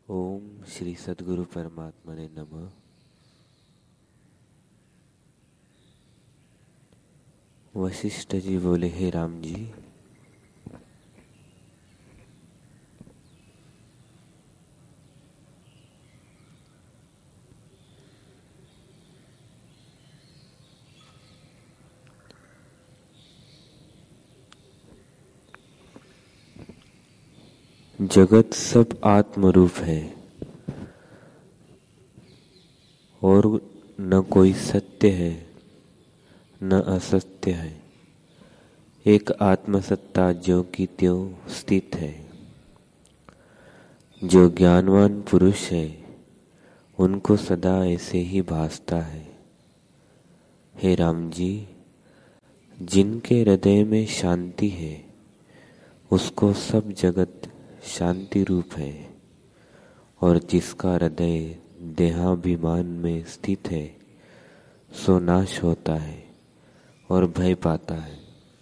ओम श्री सद्गुरु परमात्मा ने नमः। वशिष्ठ जी बोले, हे राम जी, जगत सब आत्मरूप है और न कोई सत्य है न असत्य है। एक आत्मसत्ता ज्यों की त्यों स्थित है। जो ज्ञानवान पुरुष है उनको सदा ऐसे ही भासता है। हे राम जी, जिनके हृदय में शांति है उसको सब जगत शांति रूप है, और जिसका हृदय देहाभिमान में स्थित है सो नाश होता है और भय पाता है।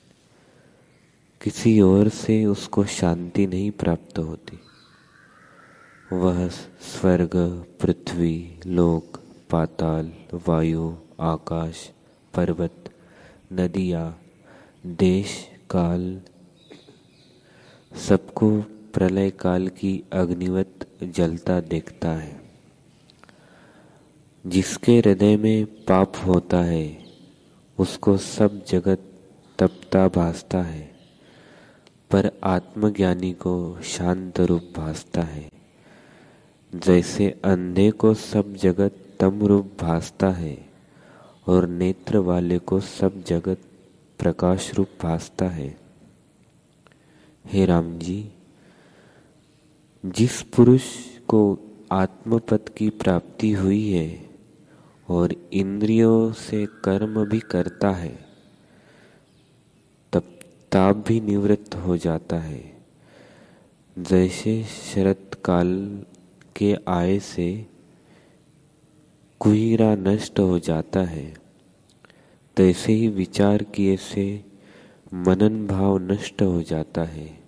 किसी और से उसको शांति नहीं प्राप्त होती। वह स्वर्ग, पृथ्वी, लोक, पाताल, वायु, आकाश, पर्वत, नदियाँ, देश, काल सबको प्रलय काल की अग्निवत जलता देखता है। जिसके हृदय में पाप होता है उसको सब जगत तपता भासता है, पर आत्मज्ञानी को शांत रूप भासता है। जैसे अंधे को सब जगत तम रूप भासता है और नेत्र वाले को सब जगत प्रकाश रूप भासता है। हे राम जी, जिस पुरुष को आत्मपद की प्राप्ति हुई है और इंद्रियों से कर्म भी करता है, तब ताप भी निवृत्त हो जाता है। जैसे शरत काल के आए से कुहिरा नष्ट हो जाता है, तैसे ही विचार किए से मनन भाव नष्ट हो जाता है।